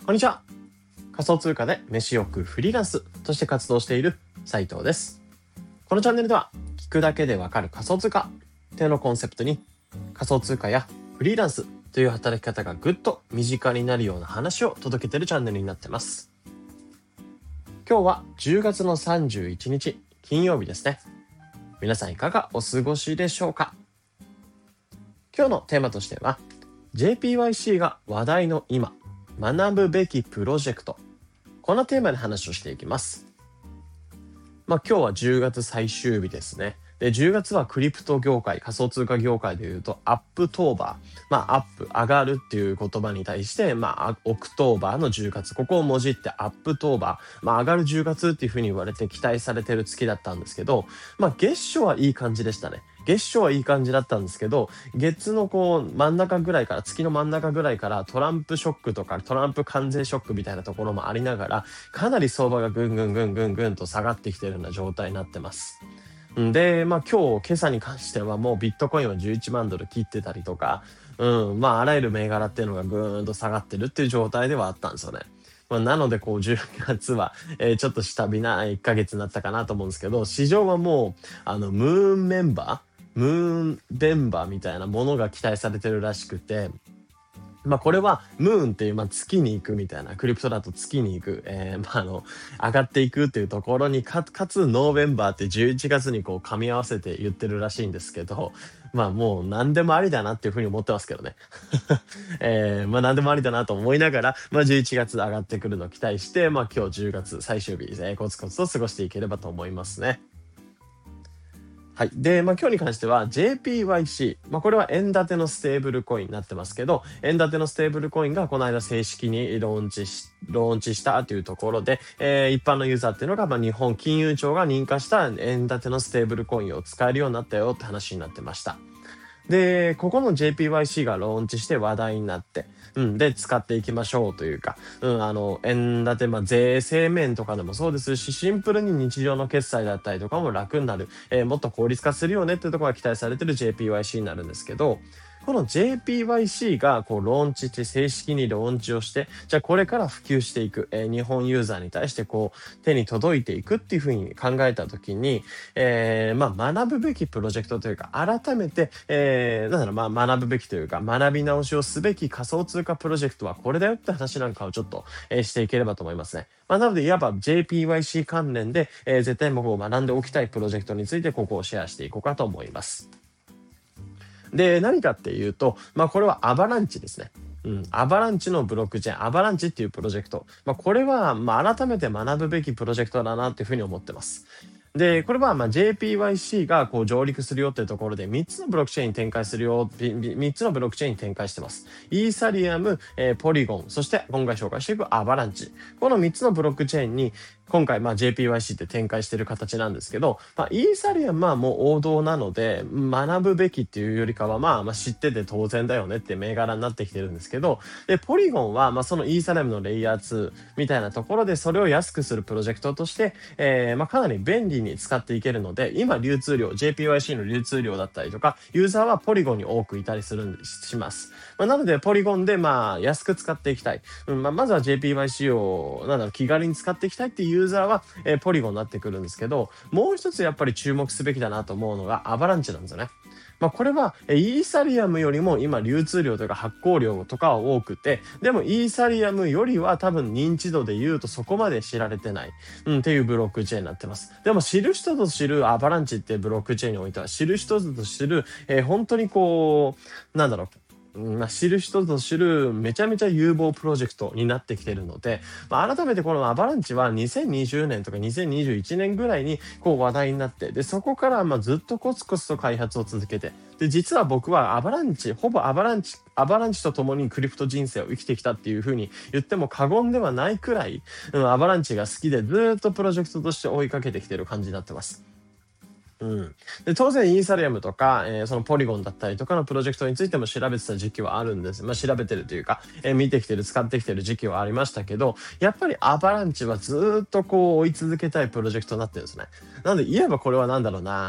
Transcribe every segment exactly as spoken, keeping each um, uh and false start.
こんにちは。仮想通貨で飯を食うフリーランスとして活動している斉藤です。このチャンネルでは聞くだけでわかる仮想通貨というのをコンセプトに、仮想通貨やフリーランスという働き方がぐっと身近になるような話を届けているチャンネルになってます。今日はじゅうがつのさんじゅういちにち金曜日ですね。皆さんいかがお過ごしでしょうか。今日のテーマとしては ジェーピーワイシー が話題の今学ぶべきプロジェクト、このテーマで話をしていきます。まあ今日はじゅうがつ最終日ですね。で、じゅうがつはクリプト業界、仮想通貨業界でいうとアップトーバー、まあアップ、上がるっていう言葉に対して、まあオクトーバーのじゅうがつ、ここをもじってアップトーバー、まあ上がるじゅうがつっていう風に言われて期待されてる月だったんですけど、まあ月初はいい感じでしたね。月初はいい感じだったんですけど、月のこう真ん中ぐらいから、月の真ん中ぐらいからトランプショックとかトランプ関税ショックみたいなところもありながら、かなり相場がぐんぐんぐんぐんぐんと下がってきてるような状態になってます。で、まあ今日、今朝に関してはもうビットコインはじゅういちまんドル切ってたりとか、うん、まああらゆる銘柄っていうのがぐーんと下がってるっていう状態ではあったんですよね。まあ、なのでこうじゅうがつは、えーちょっと下火ないっかげつになったかなと思うんですけど、市場はもうあのムーンメンバー、ムーンベンバーみたいなものが期待されてるらしくて、まあこれはムーンっていう、まあ、月に行くみたいな、クリプトだと月に行く、えー、まああの上がっていくっていうところにかかつノーベンバーってじゅういちがつにこう噛み合わせて言ってるらしいんですけど、まあもう何でもありだなっていうふうに思ってますけどね。えー、まあ何でもありだなと思いながら、まあじゅういちがつ上がってくるのを期待して、まあ今日じゅうがつ最終日、えー、コツコツと過ごしていければと思いますね。はい。で、まあ、今日に関しては ジェーピーワイシー。まあ、これは円建てのステーブルコインになってますけど、円建てのステーブルコインがこの間正式にローンチし、ローンチしたというところで、えー一般のユーザーっていうのが、まあ、日本金融庁が認可した円建てのステーブルコインを使えるようになったよって話になってました。で、ここの ジェーピーワイシー がローンチして話題になって、うん、で、使っていきましょうというか、うん、あの、円建て、まあ、税制面とかでもそうですし、シンプルに日常の決済だったりとかも楽になる、えーもっと効率化するよねっていうところが期待されてる ジェーピーワイシー になるんですけど、この ジェーピーワイシー がこうローンチして正式にローンチをして、じゃあこれから普及していく、えー日本ユーザーに対してこう手に届いていくっていうふうに考えたときに、えーまあ学ぶべきプロジェクトというか、改めて、えー、なんだろう、まあ学ぶべきというか、学び直しをすべき仮想通貨プロジェクトはこれだよって話なんかをちょっと、えーしていければと思いますね。まあ、なので、いわば ジェーピーワイシー 関連で、えー絶対僕を学んでおきたいプロジェクトについてここをシェアしていこうかと思います。で、何かっていうと、まあこれはアバランチですね。うん、アバランチのブロックチェーン、アバランチっていうプロジェクト。まあこれは、まあ改めて学ぶべきプロジェクトだなっていうふうに思ってます。で、これはまあ ジェーピーワイシー がこう上陸するよっていうところでみっつのブロックチェーンに展開するよ、みみっつのブロックチェーンに展開してます。イーサリアム、えーポリゴン、そして今回紹介していくアバランチ。このみっつのブロックチェーンに今回まあ ジェーピーワイシー って展開している形なんですけど、まあ、イーサリアムはもう王道なので学ぶべきっていうよりかはまあまあ知ってて当然だよねって銘柄になってきてるんですけど、で、ポリゴンはまあそのイーサリアムのレイヤーツーみたいなところでそれを安くするプロジェクトとして、えーまあかなり便利に使っていけるので、今流通量、ジェーピーワイシー の流通量だったりとか、ユーザーはポリゴンに多くいたりするんで、します。まあ、なので、ポリゴンでまあ安く使っていきたい。うんまあ、まずは ジェーピーワイシー をなんだろう気軽に使っていきたいっていうユーザーは、えーポリゴンになってくるんですけど、もう一つやっぱり注目すべきだなと思うのがアバランチなんですよね。まあ、これはえーイーサリアムよりも今流通量というか発行量とかは多くて、でもイーサリアムよりは多分認知度で言うとそこまで知られてない、うん、っていうブロックチェーンになってます。でも知る人ぞ知るアバランチっていうブロックチェーンにおいては知る人ぞ知る、えー本当にこう、なんだろう、うんまあ、知る人ぞ知るめちゃめちゃ有望プロジェクトになってきてるので、まあ、改めてこのアバランチはにせんにじゅうねんとかにせんにじゅういちねんぐらいにこう話題になって、でそこからまあずっとコツコツと開発を続けて、で実は僕はアバランチほぼアバランチアバランチと共にクリプト人生を生きてきたっていう風に言っても過言ではないくらい、うん、アバランチが好きでずっとプロジェクトとして追いかけてきてる感じになってます。うん、で当然イーサリアムとか、えーそのポリゴンだったりとかのプロジェクトについても調べてた時期はあるんです。まあ調べてるというか、えー見てきてる使ってきてる時期はありましたけど、やっぱりアバランチはずっとこう追い続けたいプロジェクトになってるんですね。なので言えばこれはなんだろうな、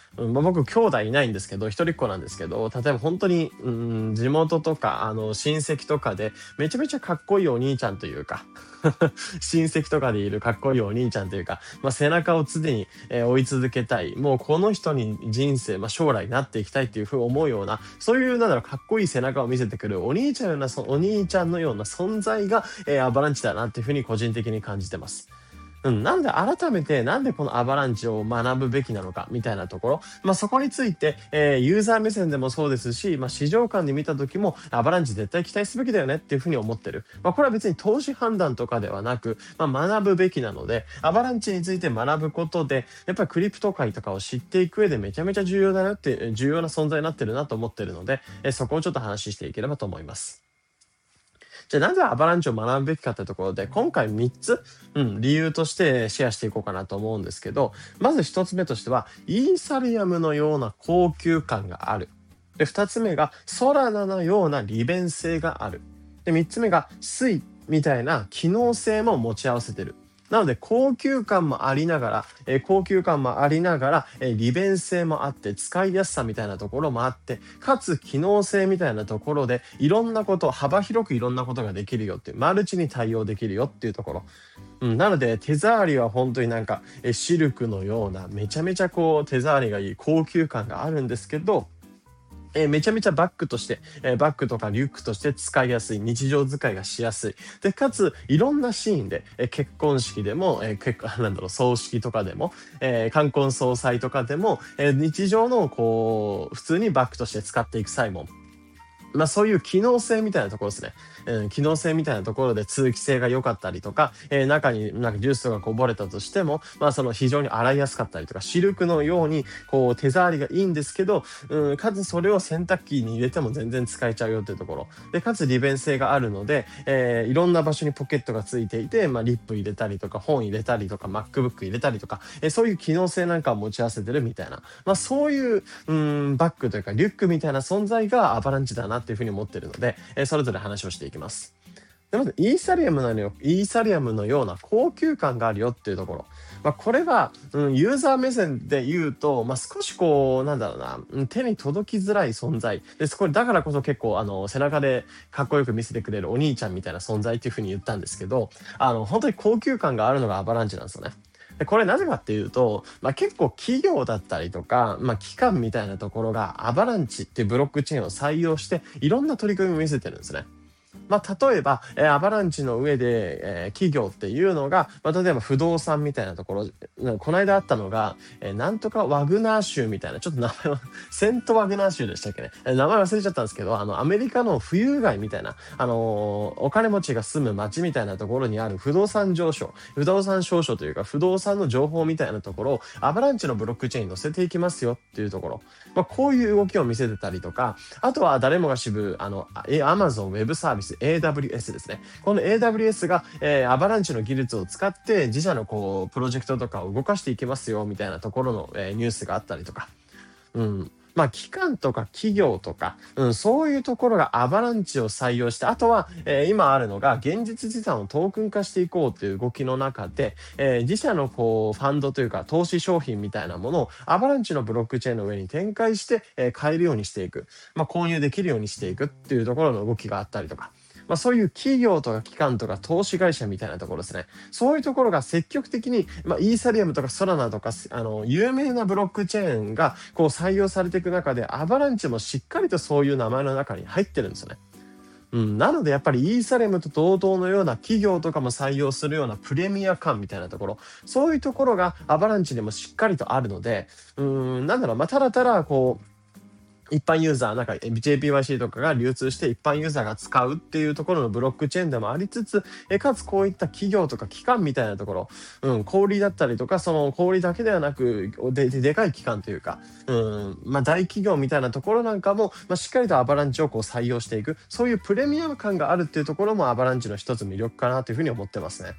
うんまあ、僕兄弟いないんですけど一人っ子なんですけど、例えば本当に、うん、地元とかあの親戚とかでめちゃめちゃかっこいいお兄ちゃんというか親戚とかでいるかっこいいお兄ちゃんというか、まあ、背中を常に、えー追い続けたい、もうこの人に人生、まあ、将来なっていきたいっていうふうに思うような、そういうなんだろうかっこいい背中を見せてくるお兄ちゃんようなそお兄ちゃんのような存在が、えーアバランチだなっていうふうに個人的に感じてます。うん、なんで改めて、なんでこのアバランチを学ぶべきなのかみたいなところ、まあ、そこについて、えーユーザー目線でもそうですし、まあ、市場間で見た時もアバランチ絶対期待すべきだよねっていうふうに思ってる。まあ、これは別に投資判断とかではなく、まあ、学ぶべきなので、アバランチについて学ぶことで、やっぱりクリプト界とかを知っていく上でめちゃめちゃ重要だなって、重要な存在になってるなと思ってるので、えーそこをちょっと話していければと思います。じゃあなぜアバランチを学ぶべきかというところで、今回みっつ、うん、理由としてシェアしていこうかなと思うんですけど、まずひとつめとしては、イーサリアムのような高級感がある。で、ふたつめが、ソラナのような利便性がある。で、みっつめが、スイみたいな機能性も持ち合わせてる。なので、高級感もありながら、えー高級感もありながら、えー利便性もあって、使いやすさみたいなところもあって、かつ機能性みたいなところで、いろんなこと、幅広くいろんなことができるよっていう、マルチに対応できるよっていうところ。うん、なので、手触りは本当になんか、えーシルクのような、めちゃめちゃこう、手触りがいい高級感があるんですけど、えーめちゃめちゃバッグとして、えーバッグとかリュックとして使いやすい、日常使いがしやすい。で、かつ、いろんなシーンで、えー結婚式でも、えー結婚なんだろう、葬式とかでも、えー冠婚葬祭とかでも、えー日常の、こう、普通にバッグとして使っていく際も、まあそういう機能性みたいなところですね。うん、機能性みたいなところで通気性が良かったりとか、えー中になんかジュースとかこぼれたとしても、まあその非常に洗いやすかったりとか、シルクのようにこう手触りがいいんですけど、うん、かつそれを洗濯機に入れても全然使えちゃうよっていうところ。で、かつ利便性があるので、えーいろんな場所にポケットがついていて、まあリップ入れたりとか、本入れたりとか、MacBook 入れたりとか、えーそういう機能性なんかを持ち合わせてるみたいな、まあそういう、うん、バッグというかリュックみたいな存在がアバランチだなっていうふうに思ってるので、えーそれぞれ話をしていきます。でまずイーサリアムなのよ、イーサリアムのような高級感があるよっていうところ。まあ、これは、うん、ユーザー目線で言うと、まあ、少しこう、なんだろうな、うん手に届きづらい存在。です。これだからこそ結構、あの、背中でかっこよく見せてくれるお兄ちゃんみたいな存在っていうふうに言ったんですけど、あの、本当に高級感があるのがアバランチなんですよね。でこれなぜかっていうと、まあ、結構企業だったりとか、まあ、機関みたいなところがアバランチっていうブロックチェーンを採用していろんな取り組みを見せてるんですね。まあ、例えば、えーアバランチの上で、えー企業っていうのが、まあ、例えば不動産みたいなところ、うんこの間あったのが、えーなんとかワグナー州みたいな、ちょっと名前は、セントワグナー州でしたっけね。えー名前忘れちゃったんですけど、あの、アメリカの富裕街みたいな、あのーお金持ちが住む街みたいなところにある不動産上昇、不動産証書というか、不動産の情報みたいなところを、アバランチのブロックチェーンに載せていきますよっていうところ。まあ、こういう動きを見せてたりとか、あとは誰もが知る、あの、え Amazon Web サービス エーダブリューエス ですね。この エーダブリューエス が、えーアバランチの技術を使って自社のこう、プロジェクトとかを動かしていきますよ、みたいなところの、えーニュースがあったりとか。うん。まあ、機関とか企業とか、うん、そういうところがアバランチを採用して、あとは、えー今あるのが現実資産をトークン化していこうという動きの中で、えー自社のこう、ファンドというか投資商品みたいなものをアバランチのブロックチェーンの上に展開して、えー買えるようにしていく。まあ、購入できるようにしていくっていうところの動きがあったりとか。まあ、そういう企業とか機関とか投資会社みたいなところですね。そういうところが積極的に、まあ、イーサリアムとかソラナとか、あの、有名なブロックチェーンがこう採用されていく中で、アバランチもしっかりとそういう名前の中に入ってるんですよね。うん、なのでやっぱりイーサリアムと同等のような企業とかも採用するようなプレミア感みたいなところ、そういうところがアバランチでもしっかりとあるので、うーん、なんだろう、まあ、ただただこう、一般ユーザー、なんか ジェーピーワイシー とかが流通して一般ユーザーが使うっていうところのブロックチェーンでもありつつ、えかつこういった企業とか機関みたいなところ、うん、小売りだったりとか、その小売りだけではなく、で、ででかい機関というか、うん、まあ大企業みたいなところなんかも、まあしっかりとアバランチをこう採用していく、そういうプレミアム感があるっていうところもアバランチの一つ魅力かなというふうに思ってますね。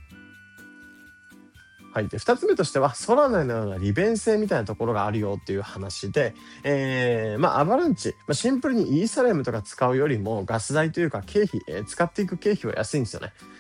はい。で、二つ目としては、ソラナのような利便性みたいなところがあるよっていう話で、えー、まあ、アバランチ、まあ、シンプルにイーサリアムとか使うよりも、ガス代というか経費、えー使っていく経費は安いんですよね。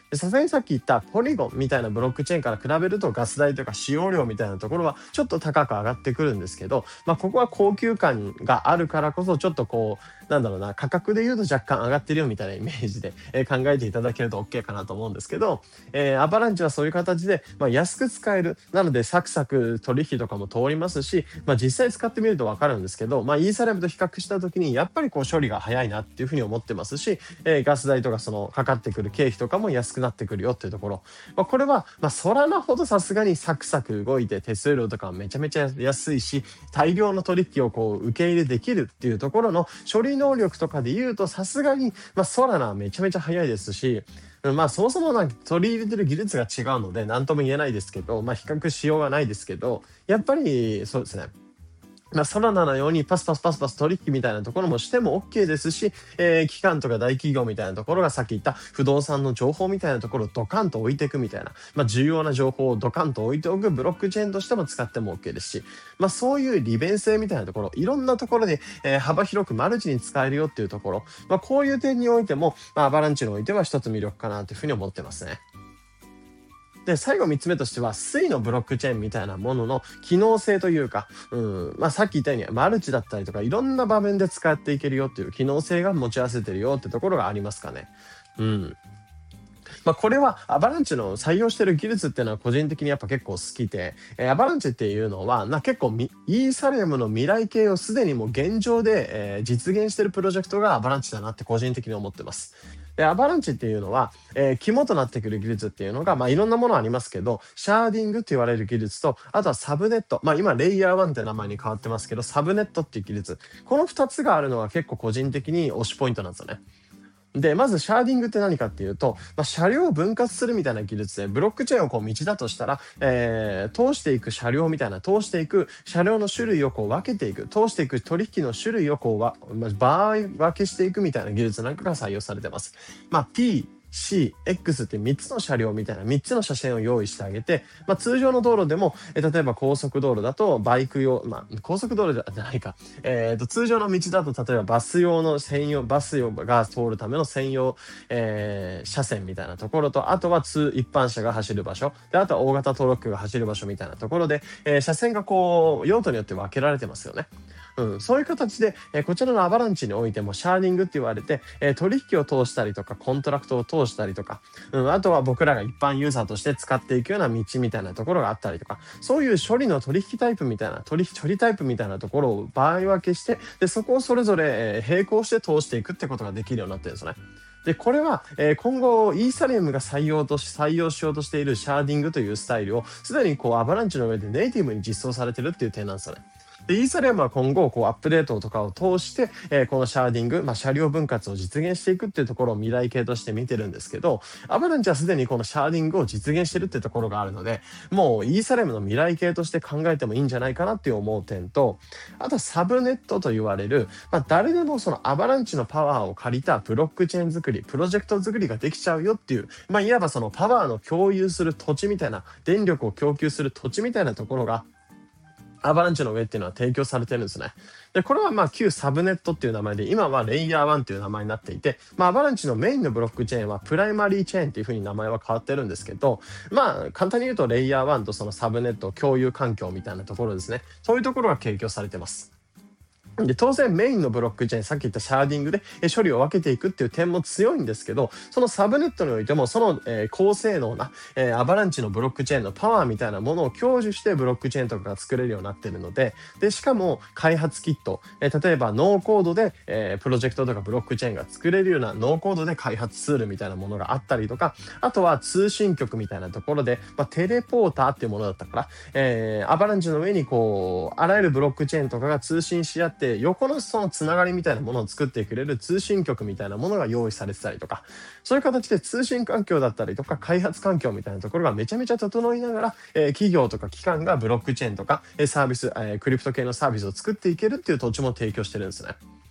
さすがにさっき言ったポリゴンみたいなブロックチェーンから比べるとガス代とか使用量みたいなところはちょっと高く上がってくるんですけど、まあ、ここは高級感があるからこそちょっとこうなんだろうな、価格で言うと若干上がってるよみたいなイメージで、えー、考えていただけると OK かなと思うんですけど、えー、アバランチはそういう形で、まあ、安く使える。なのでサクサク取引とかも通りますし、まあ、実際使ってみると分かるんですけど、まあ、イーサリアムと比較した時にやっぱりこう処理が早いなっていうふうに思ってますし、えー、ガス代とかそのかかってくる経費とかも安くなってくるよっていうところ、まあ、これはまあソラナほどさすがにサクサク動いて手数料とかめちゃめちゃ安いし、大量の取引をこう受け入れできるっていうところの処理能力とかで言うとさすがにまあソラナはめちゃめちゃ早いですし、まあそもそもなんか取り入れてる技術が違うので何とも言えないですけど、まあ比較しようがないですけど、やっぱりそうですね。まあ、ソラナのようにパスパスパスパス取引みたいなところもしても OK ですし、えー、機関とか大企業みたいなところがさっき言った不動産の情報みたいなところをドカンと置いていくみたいな、まあ、重要な情報をドカンと置いておくブロックチェーンとしても使っても OK ですし、まあ、そういう利便性みたいなところ、いろんなところで、えー、幅広くマルチに使えるよっていうところ、まあ、こういう点においても、まあ、アバランチにおいては一つ魅力かなというふうに思ってますね。で、最後みっつめとしては、水のブロックチェーンみたいなものの機能性というか、うん、まあさっき言ったようにマルチだったりとか、いろんな場面で使っていけるよっていう機能性が持ち合わせてるよってところがありますかね。うん。まあ、これはアバランチの採用してる技術っていうのは個人的にやっぱ結構好きで、えーアバランチっていうのはな結構みイーサリアムの未来系をすでにもう現状で、えー実現してるプロジェクトがアバランチだなって個人的に思ってます。で、アバランチっていうのは、えー肝となってくる技術っていうのが、まあ、いろんなものありますけど、シャーディングって言われる技術と、あとはサブネット。まあ、今、レイヤーワンって名前に変わってますけど、サブネットっていう技術。このふたつがあるのは結構個人的に推しポイントなんですよね。で、まずシャーディングって何かっていうと、まあ、車両を分割するみたいな技術で、ブロックチェーンをこう道だとしたら、えー、通していく車両みたいな、通していく車両の種類をこう分けていく、通していく取引の種類をこうわ、まあ、場合分けしていくみたいな技術なんかが採用されてます。まあ、P、C、X ってみっつの車両みたいなみっつの車線を用意してあげて、まあ、通常の道路でも、え例えば高速道路だとバイク用、まあ、高速道路じゃないか、えー、と通常の道だと例えばバス用の専用、バスが通るための専用、えー車線みたいなところと、あとは通一般車が走る場所で、あとは大型トラックが走る場所みたいなところで、えー車線がこう用途によって分けられてますよね。うん、そういう形で、えーこちらのアバランチにおいてもシャーディングって言われて、えー取引を通したりとかコントラクトを通したりとか、うん、あとは僕らが一般ユーザーとして使っていくような道みたいなところがあったりとか、そういう処理の取引タイプみたいな取引処理タイプみたいなところを場合分けして、でそこをそれぞれ、えー並行して通していくってことができるようになってるんですよね。で、これは、えー今後、イーサリアムが採用とし、採用しようとしているシャーディングというスタイルを、すでにこう、アバランチの上でネイティブに実装されてるっていう点なんですよね。で、イーサリアムは今後、こう、アップデートとかを通して、えーこのシャーディング、まあ、車両分割を実現していくっていうところを未来系として見てるんですけど、アバランチはすでにこのシャーディングを実現してるっていうところがあるので、もう、イーサリアムの未来系として考えてもいいんじゃないかなっていう思う点と、あとはサブネットと言われる、まあ、誰でもそのアバランチのパワーを借りたブロックチェーン作り、プロジェクト作りができちゃうよっていう、まあ、いわばそのパワーの共有する土地みたいな、電力を供給する土地みたいなところが、アバランチの上っていうのは提供されてるんですね。で、これはまあ旧サブネットっていう名前で、今はレイヤーワンっていう名前になっていて、まあアバランチのメインのブロックチェーンはプライマリーチェーンっていう風に名前は変わってるんですけど、まあ簡単に言うとレイヤーワンとそのサブネット共有環境みたいなところですね。そういうところが提供されてます。で、当然メインのブロックチェーン、さっき言ったシャーディングでえ処理を分けていくっていう点も強いんですけど、そのサブネットにおいても、その、えー高性能な、えーアバランチのブロックチェーンのパワーみたいなものを享受してブロックチェーンとかが作れるようになっているので、で、しかも開発キット、えー例えばノーコードで、えープロジェクトとかブロックチェーンが作れるようなノーコードで開発ツールみたいなものがあったりとか、あとは通信局みたいなところで、まあ、テレポーターっていうものだったから、えーアバランチの上にこう、あらゆるブロックチェーンとかが通信し合って、横のそのつながりみたいなものを作ってくれる通信局みたいなものが用意されてたりとか、そういう形で通信環境だったりとか開発環境みたいなところがめちゃめちゃ整いながら、えー企業とか機関がブロックチェーンとか、えーサービス、えークリプト系のサービスを作っていけるっていう土地も提供してるんですね。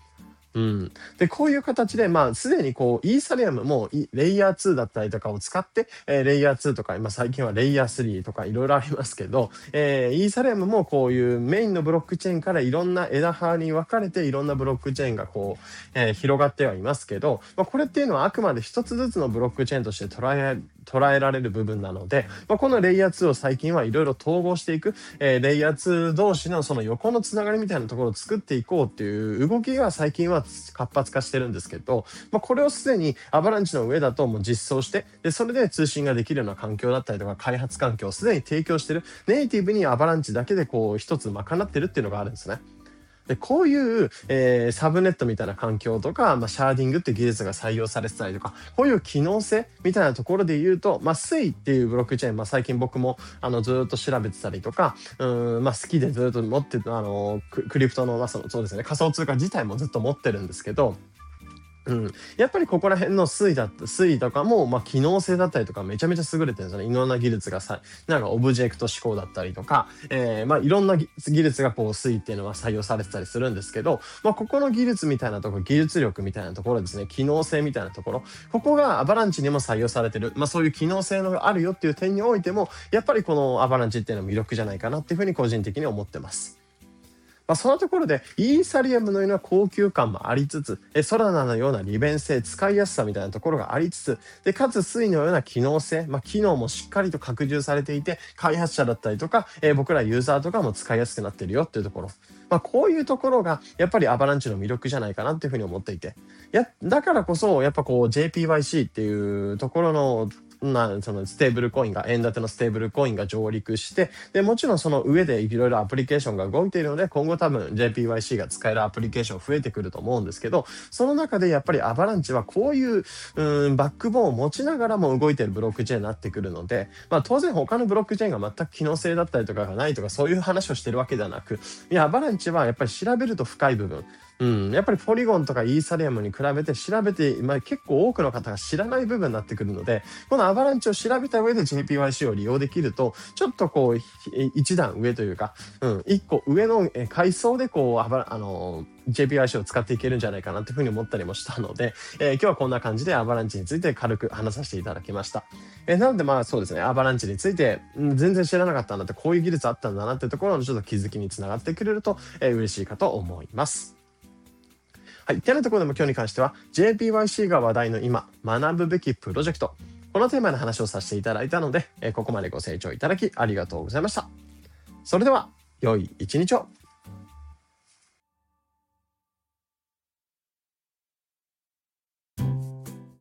うん。で、こういう形で、まあ、すでにこう、イーサリアムもいレイヤーツーだったりとかを使って、えーレイヤーツーとか、今最近はレイヤースリーとかいろいろありますけど、えーイーサリアムもこういうメインのブロックチェーンからいろんな枝葉に分かれていろんなブロックチェーンがこう、えー広がってはいますけど、まあ、これっていうのはあくまで一つずつのブロックチェーンとして捉え捉えられる部分なので、まあ、このレイヤーツーを最近はいろいろ統合していく、えーレイヤーツー同士のその横のつながりみたいなところを作っていこうっていう動きが最近は活発化してるんですけど、まあ、これをすでにアバランチの上だともう実装して、でそれで通信ができるような環境だったりとか開発環境をすでに提供してる、ネイティブにアバランチだけでこう一つ賄ってるっていうのがあるんですね。でこういう、えーサブネットみたいな環境とか、まあ、シャーディングっていう技術が採用されてたりとか、こういう機能性みたいなところで言うと、まあ、スイっていうブロックチェーン、まあ、最近僕もあのずっと調べてたりとか、うん、まあ、好きでずっと持ってあのククリプトの、まあ、そのそうですね、仮想通貨自体もずっと持ってるんですけど、うん、やっぱりここら辺の推移だった推移とかも、まあ、機能性だったりとかめちゃめちゃ優れてるんですよね。いろんな技術がさ、なんかオブジェクト思考だったりとか、えー、まあいろんな技技術がこう推移っていうのは採用されてたりするんですけど、まあここの技術みたいなところ、技術力みたいなところですね、機能性みたいなところ、ここがアバランチにも採用されてる、まあそういう機能性のあるよっていう点においても、やっぱりこのアバランチっていうのは魅力じゃないかなっていうふうに個人的に思ってます。まあ、そのところで、イーサリアムのような高級感もありつつ、えソラナのような利便性、使いやすさみたいなところがありつつ、でかつスイのような機能性、まあ、機能もしっかりと拡充されていて、開発者だったりとか、えー僕らユーザーとかも使いやすくなってるよっていうところ。まあ、こういうところが、やっぱりアバランチの魅力じゃないかなっていうふうに思っていて。や、だからこそ、やっぱこう ジェーピーワイシー っていうところの、まあ、そのステーブルコインが、円建てのステーブルコインが上陸して、で、もちろんその上でいろいろアプリケーションが動いているので、今後多分 ジェーピーワイシー が使えるアプリケーション増えてくると思うんですけど、その中でやっぱりアバランチはこういう、うん、バックボーンを持ちながらも動いているブロックチェーンになってくるので、まあ当然他のブロックチェーンが全く機能性だったりとかがないとかそういう話をしてるわけではなく、いや、アバランチはやっぱり調べると深い部分、うん、やっぱりポリゴンとかイーサリアムに比べて調べて、まあ、結構多くの方が知らない部分になってくるので、このアバランチを調べた上で ジェーピーワイシー を利用できると、ちょっとこう、一段上というか、うん、一個上の階層でこう、あばあの、ジェーピーワイシー を使っていけるんじゃないかなというふうに思ったりもしたので、えー今日はこんな感じでアバランチについて軽く話させていただきました。えーなのでまあそうですね、アバランチについて、うん、全然知らなかったんだって、こういう技術あったんだなっていうところのちょっと気づきにつながってくれると、えー嬉しいかと思います。はい。てなところでも今日に関しては ジェーピーワイシー が話題の今学ぶべきプロジェクト。このテーマの話をさせていただいたので、えーここまでご清聴いただきありがとうございました。それでは良い一日を。